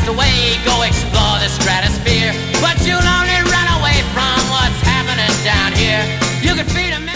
away, go explore the stratosphere. But you'll only run away from what's happening down here. You could feed a man.